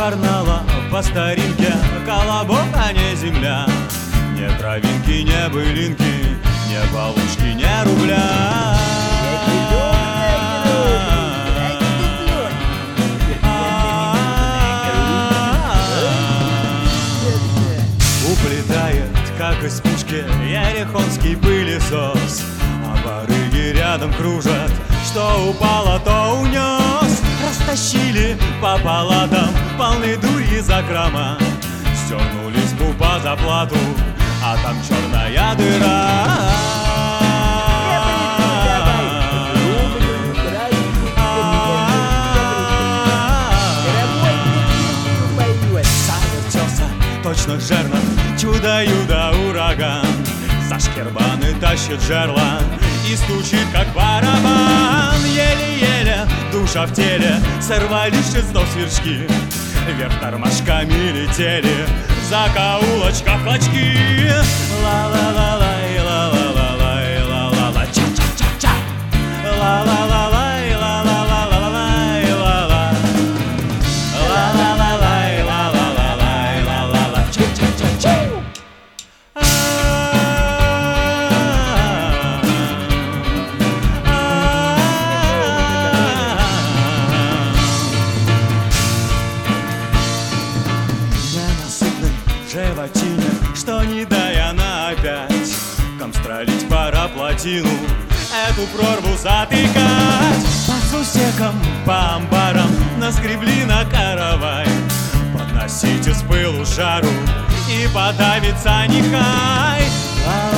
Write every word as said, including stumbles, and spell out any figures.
карнала по старинке, колобок, а не земля. Не травинки, не былинки, не получки, не рубля. Уплетает, как из пушки, ерехонский пылесос, а барыги рядом кружат, что упало, то унес. Растащили по палатам полны дури закрома, стернули избу по заплату, а там черная дыра. Завертелся точно жернов чудо-юдо ураган, зашкербаны тащит жерла и стучит, как барабан. Еле-еле душа в теле, сорвались с снов сверчки, вверх тормошками летели, в закоулочках клочки. Ла-ла-ла-лай, ла-ла-ла-лай, ла-ла-ла, ча-ча-ча-ча. Ла-ла-ла-лай, ла-ла-ла-лай, ла-ла. Ла-ла-ла-лай, ла-ла-ла-лай, ла-ла-ла, ча-ча-ча-ча. Животине, что не дай она опять комстролить пора плотину, эту прорву затыкать. По сусекам, по амбарам наскребли на каравай, подносите с пылу жару и подавится нехай.